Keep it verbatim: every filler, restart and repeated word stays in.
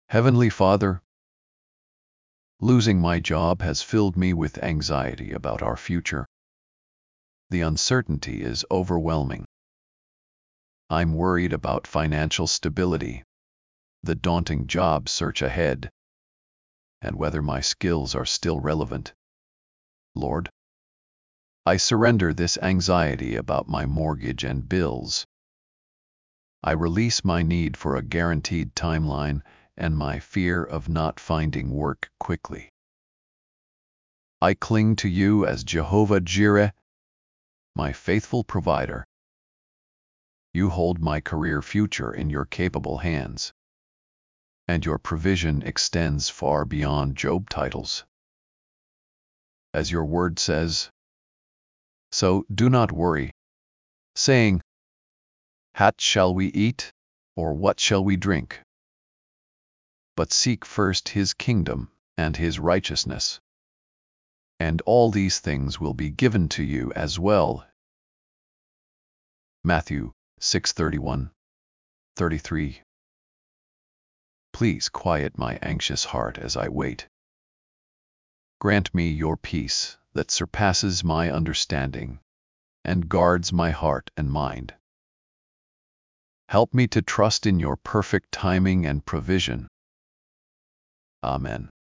Heavenly Father, losing my job has filled me with anxiety about our future. The uncertainty is overwhelming. I'm worried about financial stability, the daunting job search ahead, and whether my skills are still relevant. Lord, I surrender this anxiety about my mortgage and bills. I release my need for a guaranteed timeline and my fear of not finding work quickly. I cling to you as Jehovah Jireh, my faithful provider. You hold my career future in your capable hands, and your provision extends far beyond job titles. As your word says, so do not worry, saying, "What shall we eat, or what shall we drink?" But seek first his kingdom and his righteousness, and all these things will be given to you as well. Matthew six thirty-one, thirty-three. Please quiet my anxious heart as I wait. Grant me your peace that surpasses my understanding and guards my heart and mind. Help me to trust in your perfect timing and provision. Amen.